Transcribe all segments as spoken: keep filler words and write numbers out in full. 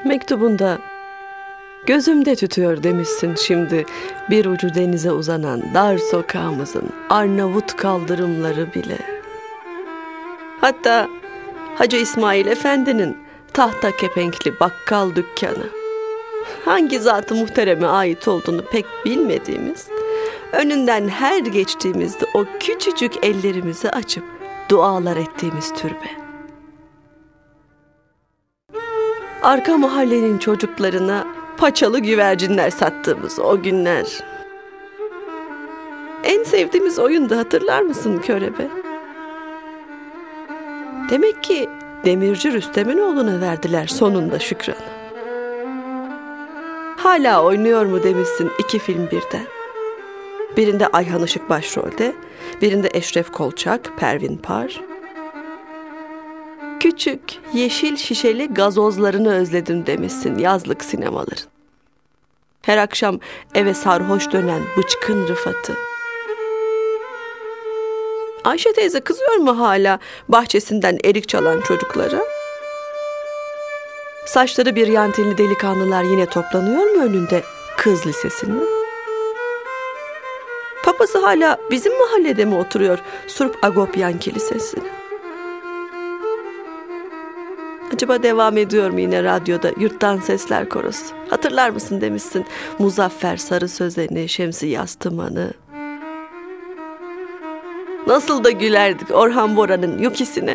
Mektubunda gözümde tütüyor demişsin şimdi bir ucu denize uzanan dar sokağımızın Arnavut kaldırımları bile. Hatta Hacı İsmail Efendi'nin tahta kepenkli bakkal dükkanı, hangi zat-ı muhtereme ait olduğunu pek bilmediğimiz, önünden her geçtiğimizde o küçücük ellerimizi açıp dualar ettiğimiz türbe. Arka mahallenin çocuklarına paçalı güvercinler sattığımız o günler. En sevdiğimiz oyundu, hatırlar mısın körebe? Demek ki Demirci Rüstem'in oğluna verdiler sonunda Şükran'ı. Hala oynuyor mu demişsin iki film birden. Birinde Ayhan Işık başrolde, birinde Eşref Kolçak, Pervin Par. Küçük, yeşil şişeli gazozlarını özledim demişsin yazlık sinemaların. Her akşam eve sarhoş dönen bıçkın Rıfat'ı. Ayşe teyze kızıyor mu hala bahçesinden erik çalan çocuklara? Saçları bir yantelli delikanlılar yine toplanıyor mu önünde kız lisesinin? Papası hala bizim mahallede mi oturuyor Surp Agopyan Kilisesi'nin? Acaba devam ediyor mu yine radyoda Yurttan Sesler Korosu? Hatırlar mısın demişsin Muzaffer Sarı Sözen'i, Şemsi Yastıman'ı. Nasıl da gülerdik Orhan Bora'nın yukisine.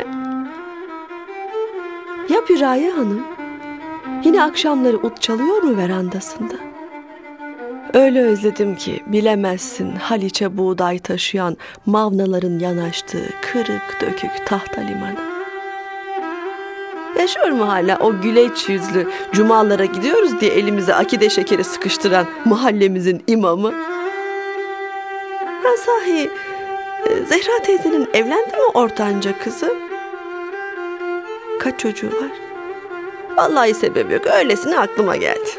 Ya Piraye Hanım? Yine akşamları ut çalıyor mu verandasında? Öyle özledim ki bilemezsin Haliç'e buğday taşıyan mavnaların yanaştığı kırık dökük tahta limanı. Yaşıyor mu hala o güleç yüzlü cumalara gidiyoruz diye elimize akide şekeri sıkıştıran mahallemizin imamı? Ha sahi, Zehra teyzenin evlendi mi ortanca kızı? Kaç çocuğu var? Vallahi sebep yok, öylesine aklıma geldi.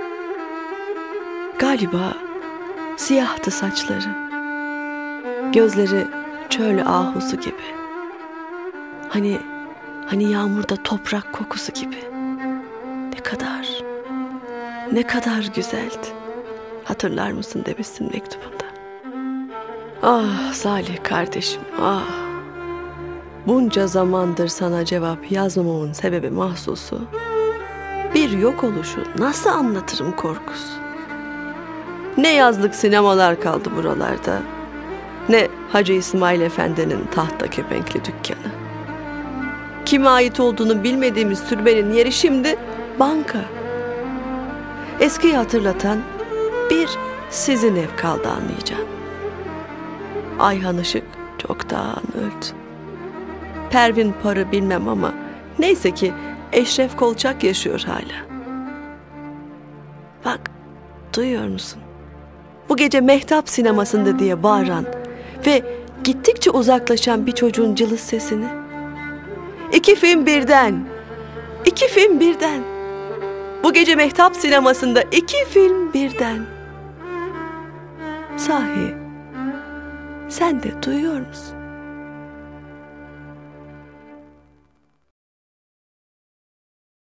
Galiba siyahtı saçları, gözleri çöl ahusu gibi. Hani hani yağmurda toprak kokusu gibi. Ne kadar, ne kadar güzeldi. Hatırlar mısın demişsin mektubunda. Ah Salih kardeşim, ah. Bunca zamandır sana cevap yazmamamın sebebi mahsusu, bir yok oluşu nasıl anlatırım korkusu. Ne yazlık sinemalar kaldı buralarda, ne Hacı İsmail Efendi'nin tahta kepenkli dükkanı. Kime ait olduğunu bilmediğimiz türbenin yeri şimdi banka. Eskiyi hatırlatan bir sizin ev kaldı anlayacağım. Ayhan Işık çoktan öldü. Pervin Par'ı bilmem ama neyse ki Eşref Kolçak yaşıyor hala. Bak, duyuyor musun? Bu gece Mehtap sinemasında diye bağıran ve gittikçe uzaklaşan bir çocuğun cılız sesini. İki film birden, iki film birden. Bu gece Mehtap sinemasında iki film birden. Sahi, sen de duyuyor musun?